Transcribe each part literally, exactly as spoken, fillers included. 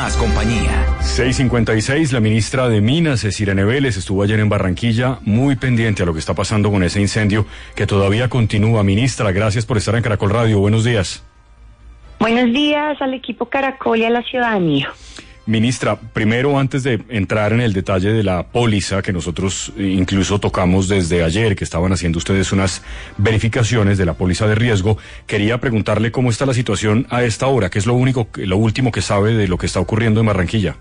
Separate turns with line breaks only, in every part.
más compañía.
seis cincuenta y seis, la ministra de Minas, Irene Vélez, estuvo ayer en Barranquilla muy pendiente a lo que está pasando con ese incendio que todavía continúa. Ministra, gracias por estar en Caracol Radio. Buenos días.
Buenos días al equipo Caracol y a la ciudadanía.
Ministra, primero, antes de entrar en el detalle de la póliza que nosotros incluso tocamos desde ayer, que estaban haciendo ustedes unas verificaciones de la póliza de riesgo, quería preguntarle cómo está la situación a esta hora, qué es lo único, lo último que sabe de lo que está ocurriendo en Barranquilla.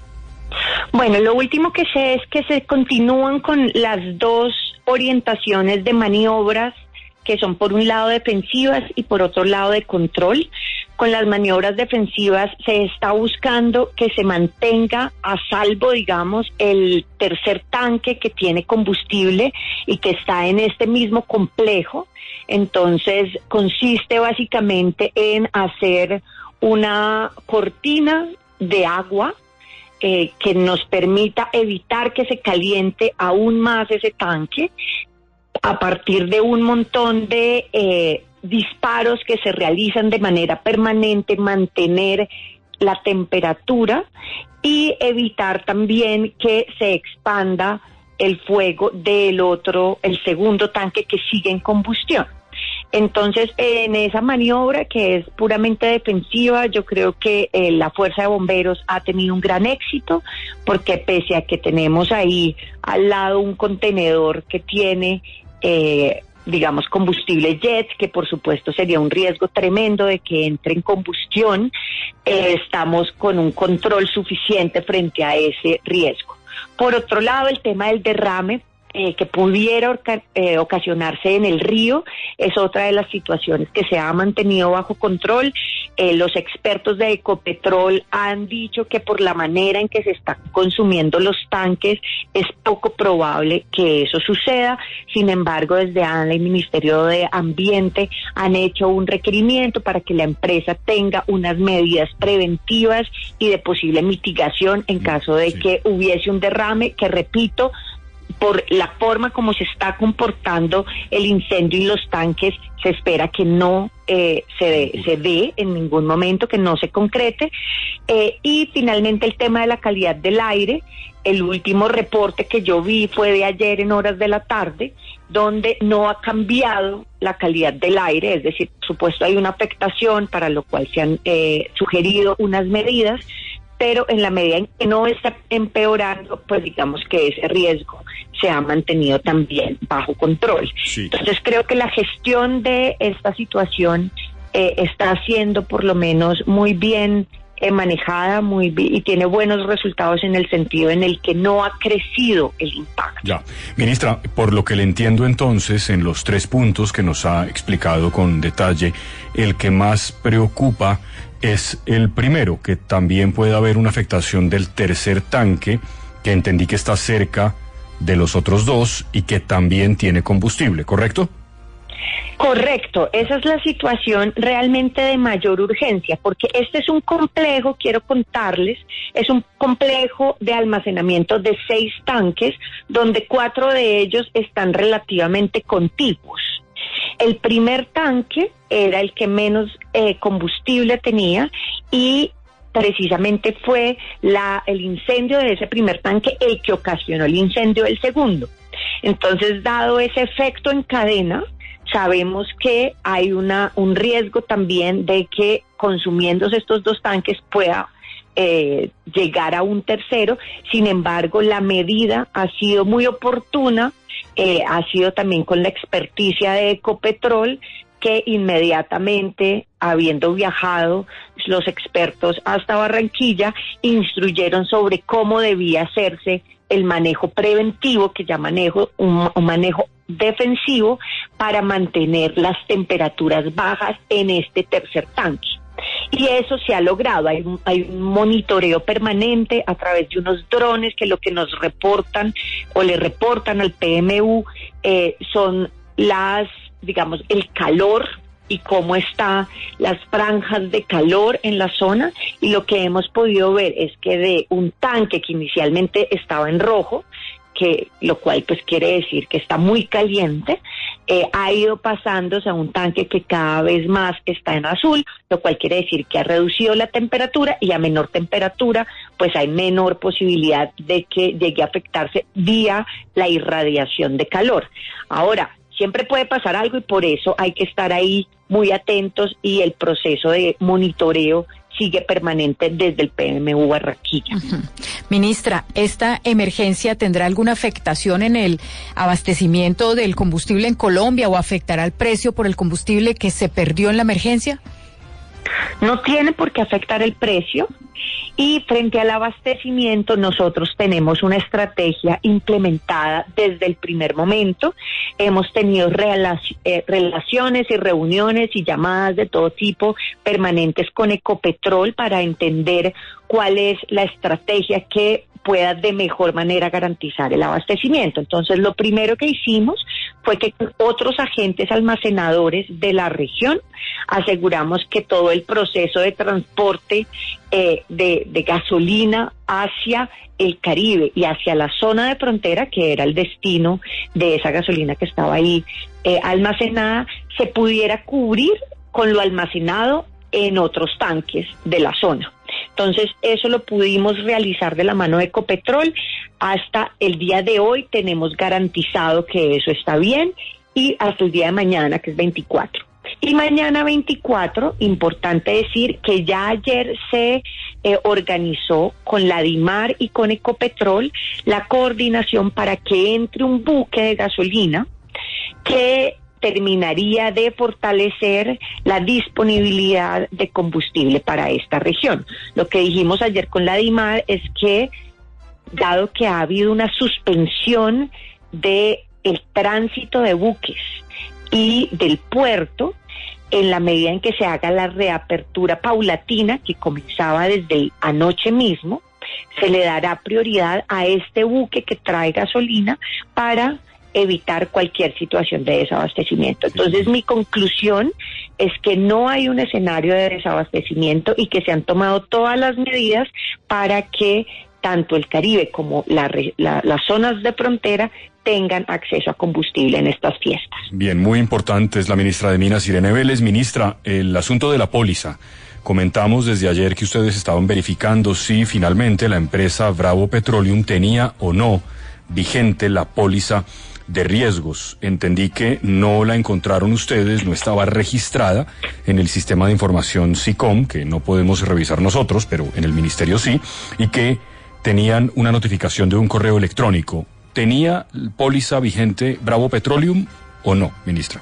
Bueno, lo último que sé es que se continúan con las dos orientaciones de maniobras, que son por un lado defensivas y por otro lado de control. Con las maniobras defensivas se está buscando que se mantenga a salvo, digamos, el tercer tanque que tiene combustible y que está en este mismo complejo. Entonces, consiste básicamente en hacer una cortina de agua eh, que nos permita evitar que se caliente aún más ese tanque, a partir de un montón de eh, disparos que se realizan de manera permanente, mantener la temperatura y evitar también que se expanda el fuego del otro, el segundo tanque que sigue en combustión. Entonces, en esa maniobra que es puramente defensiva, yo creo que eh, la Fuerza de Bomberos ha tenido un gran éxito, porque pese a que tenemos ahí al lado un contenedor que tiene Eh, digamos, combustible jet, que por supuesto sería un riesgo tremendo de que entre en combustión, eh, estamos con un control suficiente frente a ese riesgo. Por otro lado, el tema del derrame eh, que pudiera orca- eh, ocasionarse en el río es otra de las situaciones que se ha mantenido bajo control. Eh, los expertos de Ecopetrol han dicho que por la manera en que se están consumiendo los tanques es poco probable que eso suceda. Sin embargo, desde ANLA y Ministerio de Ambiente han hecho un requerimiento para que la empresa tenga unas medidas preventivas y de posible mitigación en caso de
sí.
que hubiese un derrame, que repito, por la forma como se está comportando el incendio y los tanques, se espera que no eh, se, dé, se dé en ningún momento, que no se concrete. Eh, y finalmente el tema de la calidad del aire. El último reporte que yo vi fue de ayer en horas de la tarde, donde no ha cambiado la calidad del aire, es decir, por supuesto hay una afectación, para lo cual se han eh, sugerido unas medidas, pero en la medida en que no está empeorando, pues digamos que ese riesgo se ha mantenido también bajo control.
Sí.
Entonces creo que la gestión de esta situación eh, está siendo por lo menos muy bien eh, manejada, muy bien, y tiene buenos resultados en el sentido en el que no ha crecido el impacto.
Ya, ministra, por lo que le entiendo entonces, en los tres puntos que nos ha explicado con detalle, el que más preocupa es el primero, que también puede haber una afectación del tercer tanque, que entendí que está cerca de los otros dos y que también tiene combustible, ¿correcto?
Correcto, esa es la situación realmente de mayor urgencia, porque este es un complejo, quiero contarles, es un complejo de almacenamiento de seis tanques, donde cuatro de ellos están relativamente contiguos. El primer tanque era el que menos eh, combustible tenía y precisamente fue la, el incendio de ese primer tanque el que ocasionó el incendio del segundo. Entonces, dado ese efecto en cadena, sabemos que hay una un riesgo también de que consumiéndose estos dos tanques pueda eh, llegar a un tercero. Sin embargo, la medida ha sido muy oportuna. Eh, ha sido también con la experticia de Ecopetrol, que inmediatamente, habiendo viajado los expertos hasta Barranquilla, instruyeron sobre cómo debía hacerse el manejo preventivo, que ya manejo un, un manejo defensivo, para mantener las temperaturas bajas en este tercer tanque. Y eso se ha logrado, hay un, hay un monitoreo permanente a través de unos drones que lo que nos reportan o le reportan al P M U eh, son las, digamos, el calor y cómo están las franjas de calor en la zona, y lo que hemos podido ver es que de un tanque que inicialmente estaba en rojo, que lo cual pues quiere decir que está muy caliente, eh, ha ido pasándose a un tanque que cada vez más está en azul, lo cual quiere decir que ha reducido la temperatura, y a menor temperatura pues hay menor posibilidad de que llegue a afectarse vía la irradiación de calor. Ahora, siempre puede pasar algo y por eso hay que estar ahí muy atentos, y el proceso de monitoreo sigue permanente desde el P M U Barranquilla.
Uh-huh. Ministra, ¿esta emergencia tendrá alguna afectación en el abastecimiento del combustible en Colombia o afectará el precio por el combustible que se perdió en la emergencia?
No tiene por qué afectar el precio, y frente al abastecimiento nosotros tenemos una estrategia implementada desde el primer momento. Hemos tenido relac- eh, relaciones y reuniones y llamadas de todo tipo permanentes con Ecopetrol para entender cuál es la estrategia que pueda de mejor manera garantizar el abastecimiento. Entonces, lo primero que hicimos fue que con otros agentes almacenadores de la región aseguramos que todo el proceso de transporte eh, de, de gasolina hacia el Caribe y hacia la zona de frontera, que era el destino de esa gasolina que estaba ahí eh, almacenada, se pudiera cubrir con lo almacenado en otros tanques de la zona. Entonces, eso lo pudimos realizar de la mano de Ecopetrol. Hasta el día de hoy tenemos garantizado que eso está bien, y hasta el día de mañana, que es veinticuatro. Y mañana veinticuatro, importante decir que ya ayer se eh, organizó con la DIMAR y con Ecopetrol la coordinación para que entre un buque de gasolina que terminaría de fortalecer la disponibilidad de combustible para esta región. Lo que dijimos ayer con la DIMAR es que, dado que ha habido una suspensión de el tránsito de buques y del puerto, en la medida en que se haga la reapertura paulatina, que comenzaba desde anoche mismo, se le dará prioridad a este buque que trae gasolina para evitar cualquier situación de desabastecimiento. Entonces, mi conclusión es que no hay un escenario de desabastecimiento y que se han tomado todas las medidas para que tanto el Caribe como la, la, las zonas de frontera tengan acceso a combustible en estas fiestas.
Bien, muy importante es la ministra de Minas, Irene Vélez. Ministra, el asunto de la póliza. Comentamos desde ayer que ustedes estaban verificando si finalmente la empresa Bravo Petroleum tenía o no vigente la póliza de riesgos. Entendí que no la encontraron ustedes, no estaba registrada en el sistema de información SICOM, que no podemos revisar nosotros, pero en el ministerio sí, y que tenían una notificación de un correo electrónico. ¿Tenía póliza vigente Bravo Petroleum o no, ministra?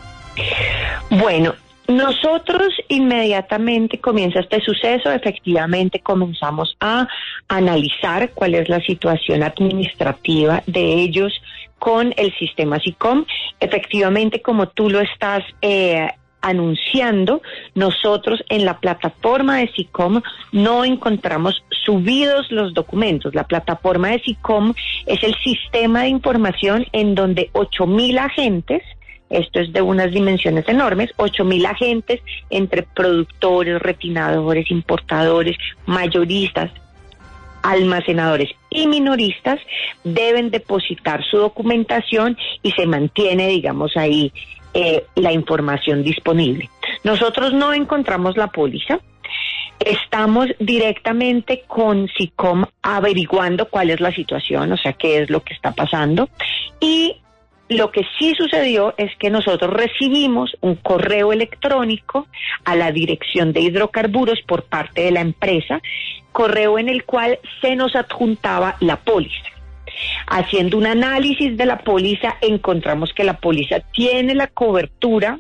Bueno, nosotros inmediatamente comienza este suceso, efectivamente comenzamos a analizar cuál es la situación administrativa de ellos con el sistema SICOM. Efectivamente, como tú lo estás eh, anunciando, nosotros en la plataforma de SICOM no encontramos subidos los documentos. La plataforma de SICOM es el sistema de información en donde ocho mil agentes, esto es de unas dimensiones enormes, ocho mil agentes entre productores, refinadores, importadores, mayoristas, almacenadores y minoristas, deben depositar su documentación y se mantiene, digamos, ahí eh, la información disponible. Nosotros no encontramos la póliza. Estamos directamente con SICOM averiguando cuál es la situación, o sea, qué es lo que está pasando. Y lo que sí sucedió es que nosotros recibimos un correo electrónico a la Dirección de Hidrocarburos por parte de la empresa, correo en el cual se nos adjuntaba la póliza. Haciendo un análisis de la póliza, encontramos que la póliza tiene la cobertura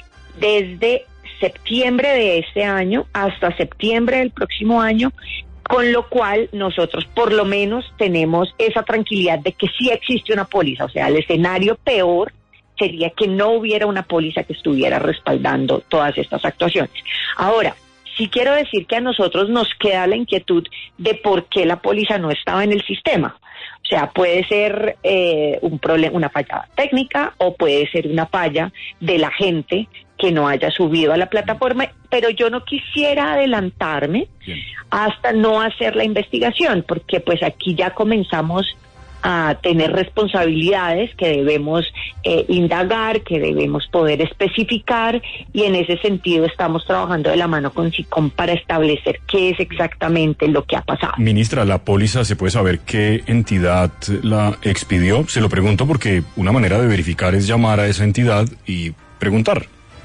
desde septiembre de este año hasta septiembre del próximo año, con lo cual nosotros por lo menos tenemos esa tranquilidad de que sí existe una póliza. O sea, el escenario peor sería que no hubiera una póliza que estuviera respaldando todas estas actuaciones. Ahora, sí quiero decir que a nosotros nos queda la inquietud de por qué la póliza no estaba en el sistema. O sea, puede ser eh, un problema, una falla técnica, o puede ser una falla de la gente que no haya subido a la plataforma, pero yo no quisiera adelantarme Bien. hasta no hacer la investigación, porque pues aquí ya comenzamos a tener responsabilidades que debemos eh, indagar, que debemos poder especificar, y en ese sentido estamos trabajando de la mano con SICOM para establecer qué es exactamente lo que ha pasado.
Ministra, ¿la póliza se puede saber qué entidad la expidió? Se lo pregunto porque una manera de verificar es llamar a esa entidad y preguntar.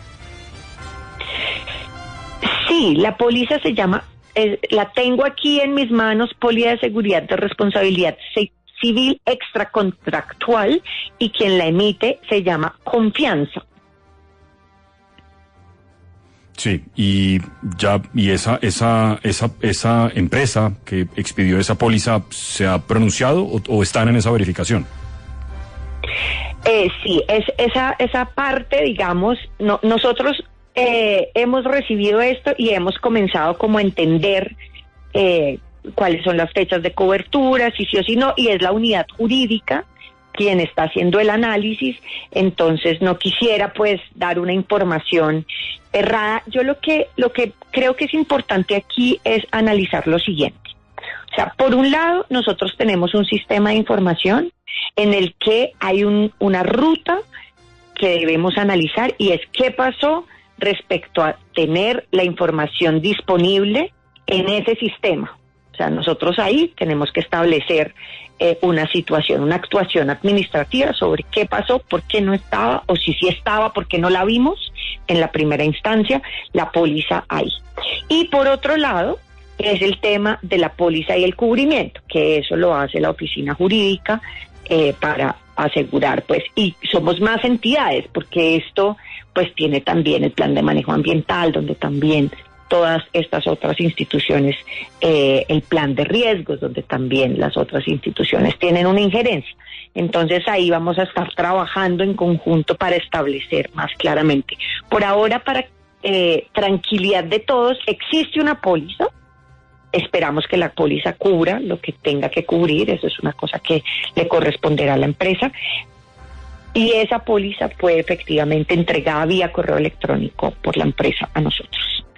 Sí, la póliza se llama, eh, la tengo aquí en mis manos, Póliza de Seguridad de Responsabilidad Civil Extracontractual, y quien la emite se llama Confianza.
Sí, y ya, y esa, esa, esa, esa empresa que expidió esa póliza, ¿se ha pronunciado o, o están en esa verificación?
Eh, sí, es esa, esa parte, digamos, no, nosotros eh, hemos recibido esto y hemos comenzado como a entender eh, cuáles son las fechas de cobertura, si sí o si no, y es la unidad jurídica quien está haciendo el análisis. Entonces no quisiera pues dar una información errada. Yo lo que, lo que creo que es importante aquí es analizar lo siguiente. O sea, por un lado, nosotros tenemos un sistema de información en el que hay un, una ruta que debemos analizar, y es qué pasó respecto a tener la información disponible en ese sistema. O sea, nosotros ahí tenemos que establecer eh, una situación, una actuación administrativa sobre qué pasó, por qué no estaba, o si sí estaba, por qué no la vimos en la primera instancia, la póliza ahí. Y por otro lado, es el tema de la póliza y el cubrimiento, que eso lo hace la oficina jurídica eh, para asegurar, pues, y somos más entidades, porque esto, pues, tiene también el plan de manejo ambiental, donde también todas estas otras instituciones, eh, el plan de riesgos, donde también las otras instituciones tienen una injerencia. Entonces ahí vamos a estar trabajando en conjunto para establecer más claramente. Por ahora, para eh, tranquilidad de todos, existe una póliza. Esperamos que la póliza cubra lo que tenga que cubrir, eso es una cosa que le corresponderá a la empresa. Y esa póliza fue efectivamente entregada vía correo electrónico por la empresa a nosotros.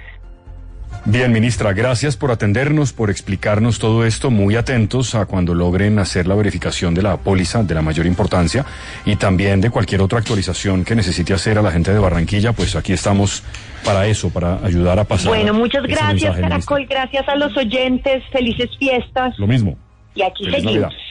Bien, ministra, gracias por atendernos, por explicarnos todo esto, muy atentos a cuando logren hacer la verificación de la póliza de la mayor importancia, y también de cualquier otra actualización que necesite hacer a la gente de Barranquilla. Pues aquí estamos para eso, para ayudar a pasar.
Bueno, muchas gracias,
mensaje,
Caracol,
ministra.
Gracias a los oyentes, felices fiestas.
Lo mismo.
Y aquí
Feliz
seguimos.
Navidad.